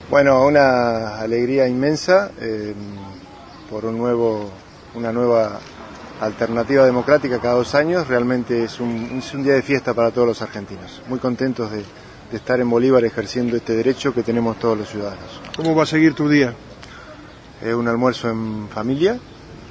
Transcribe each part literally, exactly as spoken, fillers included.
Bueno, una alegría inmensa eh, por un nuevo, una nueva alternativa democrática cada dos años. Realmente es un, es un día de fiesta para todos los argentinos. Muy contentos de, de estar en Bolívar ejerciendo este derecho que tenemos todos los ciudadanos. ¿Cómo va a seguir tu día? Eh, un almuerzo en familia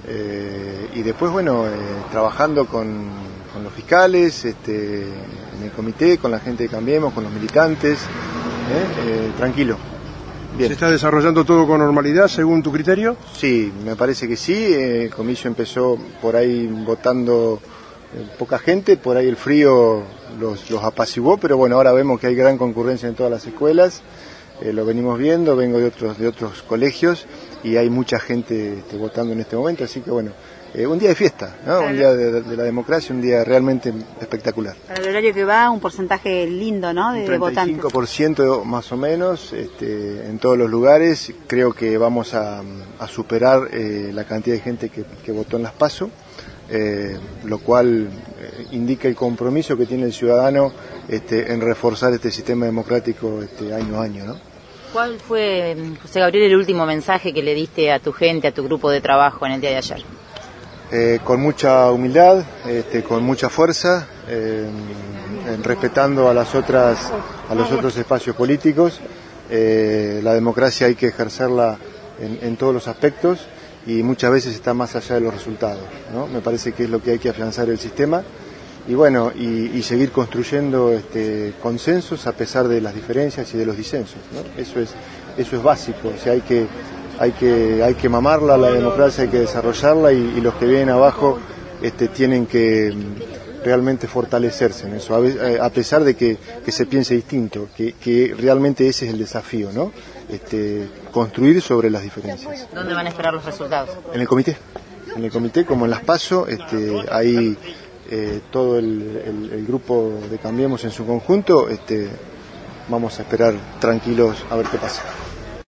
eh, y después, bueno, eh, trabajando con, con los fiscales, este, en el comité, con la gente de Cambiemos, con los militantes, eh, eh, tranquilo. Bien. ¿Se está desarrollando todo con normalidad, según tu criterio? Sí, me parece que sí. El comicio empezó por ahí votando poca gente, por ahí el frío los, los apaciguó, pero bueno, ahora vemos que hay gran concurrencia en todas las escuelas, eh, lo venimos viendo, vengo de otros, de otros colegios y hay mucha gente este, votando en este momento, así que bueno, eh, un día de fiesta, ¿no? Un día de, de la democracia, un día realmente espectacular. Para el horario que va, un porcentaje lindo, ¿no?, de votantes. treinta y cinco por ciento más o menos este, en todos los lugares. Creo que vamos a, a superar eh, la cantidad de gente que, que votó en las PASO, eh, lo cual eh, indica el compromiso que tiene el ciudadano este, en reforzar este sistema democrático este, año a año, ¿no? ¿Cuál fue, José Gabriel, el último mensaje que le diste a tu gente, a tu grupo de trabajo en el día de ayer? Eh, con mucha humildad, este, con mucha fuerza, eh, respetando a las otras, a los otros espacios políticos. Eh, la democracia hay que ejercerla en, en todos los aspectos y muchas veces está más allá de los resultados, ¿no? Me parece que es lo que hay que afianzar el sistema y bueno, y, y seguir construyendo este, consensos a pesar de las diferencias y de los disensos, ¿no? Eso es, eso es básico, o sea, hay que Hay que, hay que mamarla, la democracia hay que desarrollarla y, y los que vienen abajo este, tienen que realmente fortalecerse en eso, a, a pesar de que, que se piense distinto, que, que realmente ese es el desafío, ¿no? Este, construir sobre las diferencias. ¿Dónde van a esperar los resultados? En el comité, en el comité como en las PASO, este, ahí eh, todo el, el, el grupo de Cambiemos en su conjunto, este, vamos a esperar tranquilos a ver qué pasa.